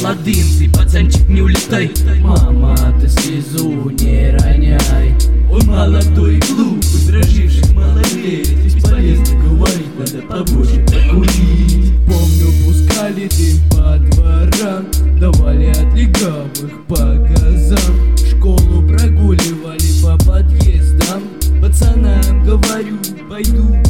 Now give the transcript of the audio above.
молодым, ты, пацанчик, не улетай. Мама, ты слезу не роняй. Он молодой и глупый, дроживший малолетний. Бесполезно говорить, надо побольше покурить. Помню, пускали дым по дворам, давали от легавых по газам. Школу прогуливали по подъездам. Пацанам говорю, пойду